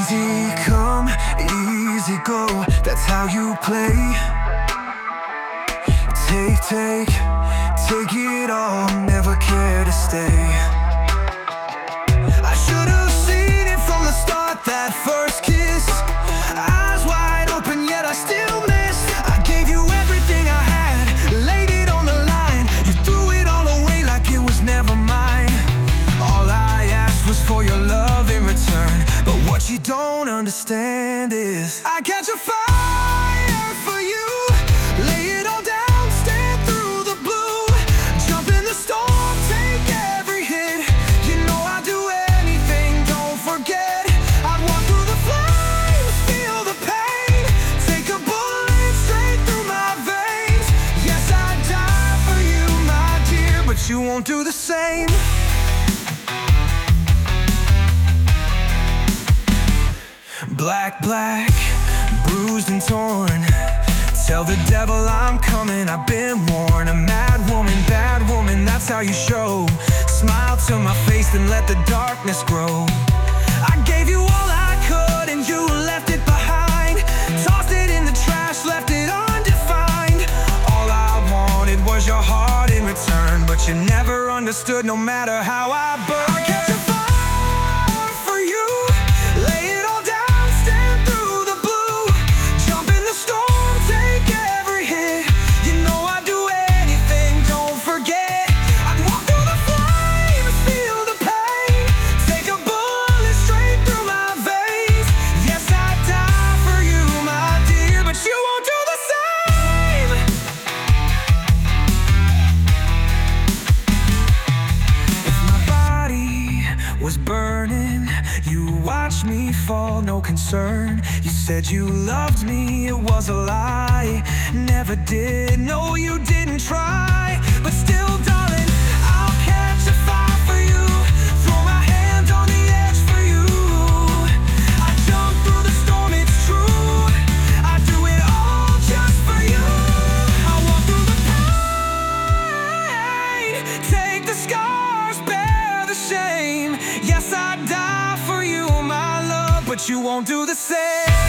Easy come, easy go, that's how you play. Take it all, never care to stay. I should have seen it from the start, that first kiss. Eyes wide open, yet I still missed. I gave you everything I had, laid it on the line. You threw it all away like it was never mine. All I asked was for your love in return, but what you don't understand is I catch a fire for you. Lay it all down, stand through the blue. Jump in the storm, take every hit. You know I'd do anything, don't forget. I'd walk through the flames, feel the pain. Take a bullet straight through my veins. Yes, I'd die for you, my dear, but you won't do the same. Black, bruised and torn. Tell the devil I'm coming, I've been warned. A mad woman, bad woman, that's how you show. Smile to my face and let the darkness grow. I gave you all I could and you left it behind. Tossed it in the trash, left it undefined. All I wanted was your heart in return, but you never understood, no matter how I burned. I catch a fire for you. Lay it all down, stand through the blue. Jump in the storm, take every hit. You know I'd do anything, don't forget. I'd walk through the flames, feel the pain. Take a bullet straight through my veins. Yes, I'd die for you, my dear, but you won't do the same. If my body was burning, you watched me fall, no concern. You said you loved me, it was a lie. Never did, no, you didn't try. But still, darling, I'll catch a fire for you. Throw my hand on the edge for you. I jump through the storm, it's true. I do it all just for you. I walk through the pain, take the scars, bear the shame. Yes, I'd die for you, my love, but you won't do the same.